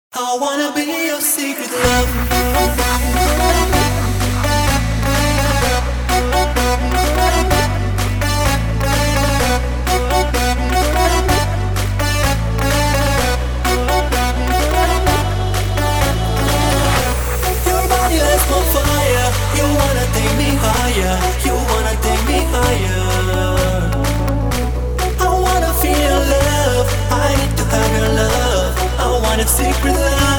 I wanna be your secret love. Your body lights on fire. You wanna take me higher. You wanna take me higher. I wanna feel your love. I need to have your love. I want a secret love.